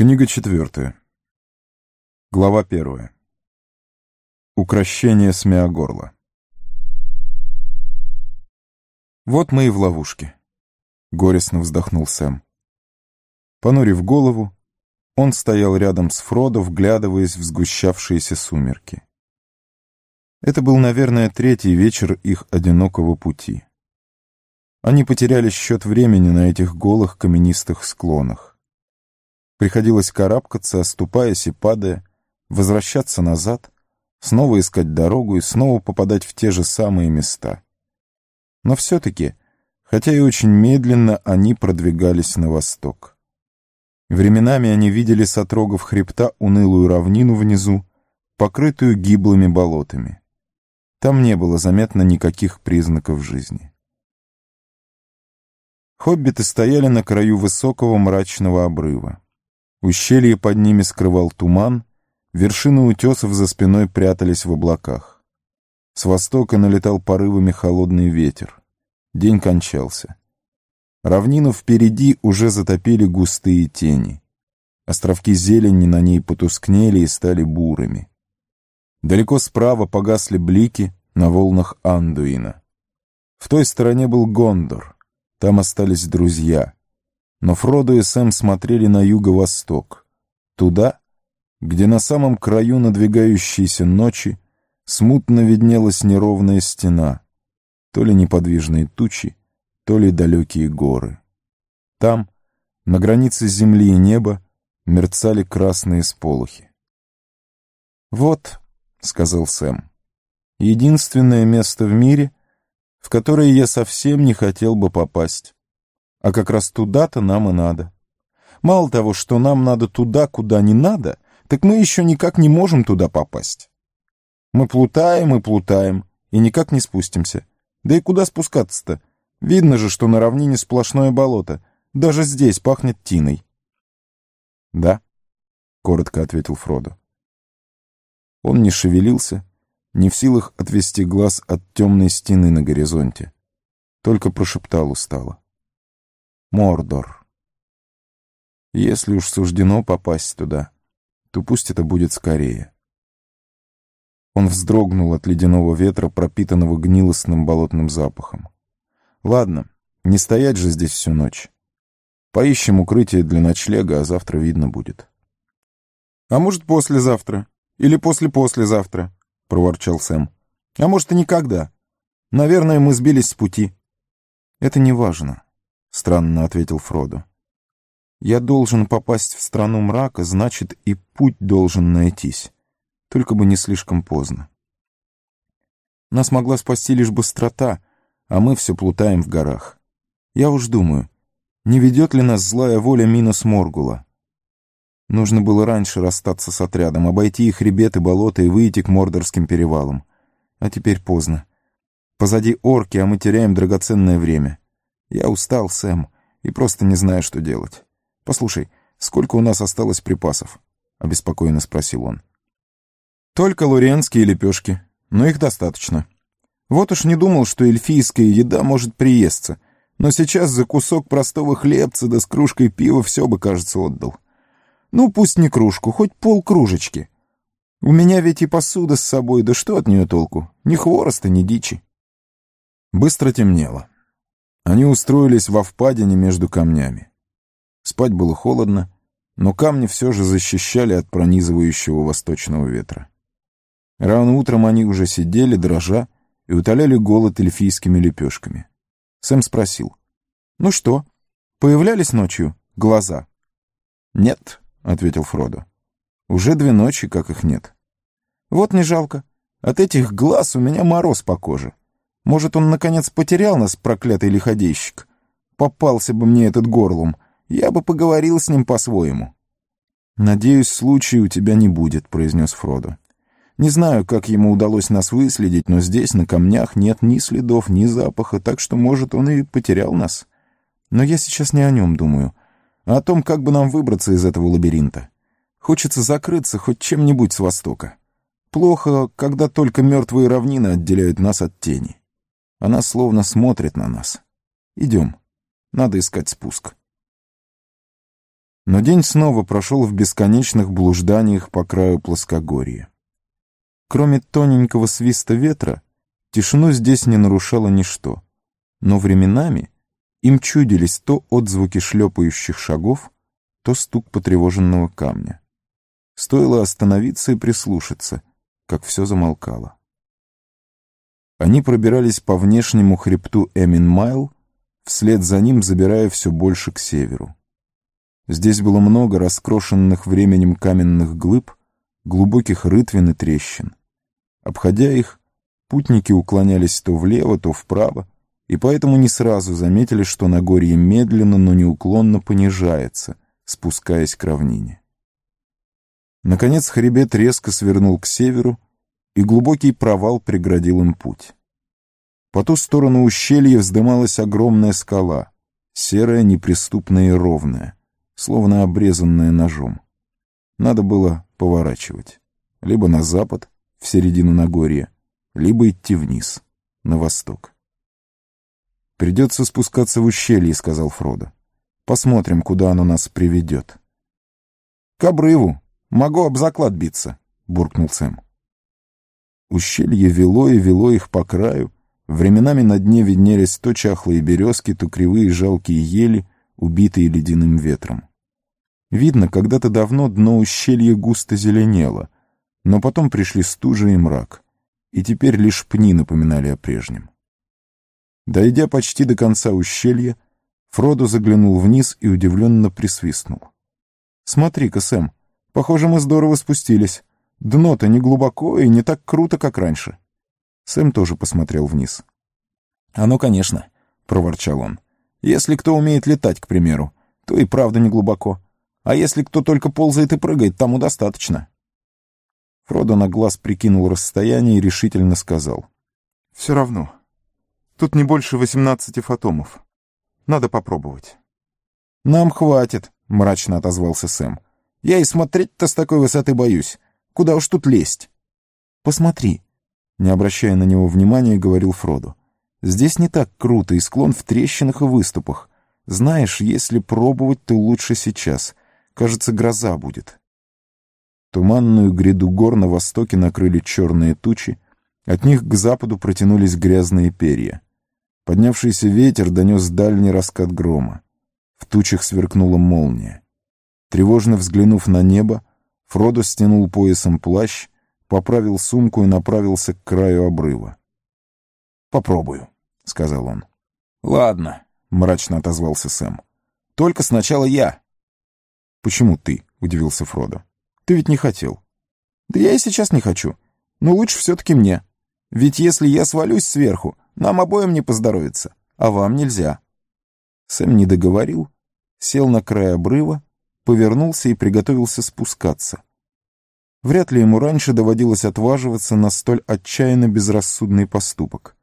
Книга 4. Глава 1. Укрощение Смеогорла. «Вот мы и в ловушке», — горестно вздохнул Сэм. Понурив голову, он стоял рядом с Фродо, вглядываясь в сгущавшиеся сумерки. Это был, наверное, третий вечер их одинокого пути. Они потеряли счет времени на этих голых каменистых склонах. Приходилось карабкаться, оступаясь и падая, возвращаться назад, снова искать дорогу и снова попадать в те же самые места. Но все-таки, хотя и очень медленно, они продвигались на восток. Временами они видели с отрогов хребта унылую равнину внизу, покрытую гиблыми болотами. Там не было заметно никаких признаков жизни. Хоббиты стояли на краю высокого мрачного обрыва. Ущелье под ними скрывал туман, вершины утесов за спиной прятались в облаках. С востока налетал порывами холодный ветер. День кончался. Равнину впереди уже затопили густые тени. Островки зелени на ней потускнели и стали бурыми. Далеко справа погасли блики на волнах Андуина. В той стороне был Гондор, там остались друзья. Но Фродо и Сэм смотрели на юго-восток, туда, где на самом краю надвигающейся ночи смутно виднелась неровная стена, то ли неподвижные тучи, то ли далекие горы. Там, на границе земли и неба, мерцали красные сполохи. «Вот», — сказал Сэм, — «единственное место в мире, в которое я совсем не хотел бы попасть. А как раз туда-то нам и надо. Мало того, что нам надо туда, куда не надо, так мы еще никак не можем туда попасть. Мы плутаем и плутаем, и никак не спустимся. Да и куда спускаться-то? Видно же, что на равнине сплошное болото. Даже здесь пахнет тиной». «Да», — коротко ответил Фродо. Он не шевелился, не в силах отвести глаз от темной стены на горизонте. Только прошептал устало: «Мордор. Если уж суждено попасть туда, то пусть это будет скорее». Он вздрогнул от ледяного ветра, пропитанного гнилостным болотным запахом. «Ладно, не стоять же здесь всю ночь. Поищем укрытие для ночлега, а завтра видно будет». «А может, послезавтра? Или после-послезавтра?» — проворчал Сэм. «А может, и никогда. Наверное, мы сбились с пути». «Это не важно», — странно ответил Фродо. «Я должен попасть в страну мрака, значит, и путь должен найтись. Только бы не слишком поздно. Нас могла спасти лишь быстрота, а мы все плутаем в горах. Я уж думаю, не ведет ли нас злая воля Минос Моргула? Нужно было раньше расстаться с отрядом, обойти их хребет и болото и выйти к Мордорским перевалам. А теперь поздно. Позади орки, а мы теряем драгоценное время. Я устал, Сэм, и просто не знаю, что делать. Послушай, сколько у нас осталось припасов?» — обеспокоенно спросил он. «Только лориенские лепешки, но их достаточно. Вот уж не думал, что эльфийская еда может приесться, но сейчас за кусок простого хлебца да с кружкой пива все бы, кажется, отдал. Ну, пусть не кружку, хоть полкружечки. У меня ведь и посуда с собой, да что от нее толку? Ни хвороста, ни дичи». Быстро темнело. Они устроились во впадине между камнями. Спать было холодно, но камни все же защищали от пронизывающего восточного ветра. Рано утром они уже сидели, дрожа, и утоляли голод эльфийскими лепешками. Сэм спросил: «Ну что, появлялись ночью глаза?» «Нет», — ответил Фродо. «Уже 2 ночи, как их нет». «Вот не жалко. От этих глаз у меня мороз по коже. Может, он, наконец, потерял нас, проклятый лиходейщик? Попался бы мне этот горлом, я бы поговорил с ним по-своему». «Надеюсь, случая у тебя не будет», — произнес Фродо. «Не знаю, как ему удалось нас выследить, но здесь, на камнях, нет ни следов, ни запаха, так что, может, он и потерял нас. Но я сейчас не о нем думаю, а о том, как бы нам выбраться из этого лабиринта. Хочется закрыться хоть чем-нибудь с востока. Плохо, когда только мертвые равнины отделяют нас от тени. Она словно смотрит на нас. Идем, надо искать спуск». Но день снова прошел в бесконечных блужданиях по краю плоскогорья. Кроме тоненького свиста ветра, тишину здесь не нарушало ничто, но временами им чудились то отзвуки шлепающих шагов, то стук потревоженного камня. Стоило остановиться и прислушаться, как все замолкало. Они пробирались по внешнему хребту Эмин-Майл, вслед за ним забирая все больше к северу. Здесь было много раскрошенных временем каменных глыб, глубоких рытвин и трещин. Обходя их, путники уклонялись то влево, то вправо, и поэтому не сразу заметили, что Нагорье медленно, но неуклонно понижается, спускаясь к равнине. Наконец хребет резко свернул к северу, и глубокий провал преградил им путь. По ту сторону ущелья вздымалась огромная скала, серая, неприступная и ровная, словно обрезанная ножом. Надо было поворачивать, либо на запад, в середину Нагорья, либо идти вниз, на восток. «Придется спускаться в ущелье», — сказал Фродо. «Посмотрим, куда оно нас приведет». «К обрыву. Могу об заклад биться», — буркнул Сэм. Ущелье вело и вело их по краю. Временами на дне виднелись то чахлые березки, то кривые жалкие ели, убитые ледяным ветром. Видно, когда-то давно дно ущелья густо зеленело, но потом пришли стужа и мрак, и теперь лишь пни напоминали о прежнем. Дойдя почти до конца ущелья, Фродо заглянул вниз и удивленно присвистнул. «Смотри-ка, Сэм, похоже, мы здорово спустились. Дно-то не глубоко и не так круто, как раньше». Сэм тоже посмотрел вниз. «Оно, конечно», — проворчал он. «Если кто умеет летать, к примеру, то и правда не глубоко. А если кто только ползает и прыгает, тому достаточно». Фродо на глаз прикинул расстояние и решительно сказал. «Все равно. Тут не больше 18 фотомов. Надо попробовать». «Нам хватит», — мрачно отозвался Сэм. «Я и смотреть-то с такой высоты боюсь. Куда уж тут лезть?» «Посмотри», — не обращая на него внимания, говорил Фродо. «Здесь не так круто, и склон в трещинах и выступах. Знаешь, если пробовать, то лучше сейчас. Кажется, гроза будет». Туманную гряду гор на востоке накрыли черные тучи, от них к западу протянулись грязные перья. Поднявшийся ветер донес дальний раскат грома. В тучах сверкнула молния. Тревожно взглянув на небо, Фродо стянул поясом плащ, поправил сумку и направился к краю обрыва. «Попробую», — сказал он. «Ладно», — мрачно отозвался Сэм. «Только сначала я». «Почему ты?» — удивился Фродо. «Ты ведь не хотел». «Да я и сейчас не хочу. Но лучше все-таки мне. Ведь если я свалюсь сверху, нам обоим не поздоровится, а вам нельзя». Сэм не договорил, сел на край обрыва, повернулся и приготовился спускаться. Вряд ли ему раньше доводилось отваживаться на столь отчаянно безрассудный поступок.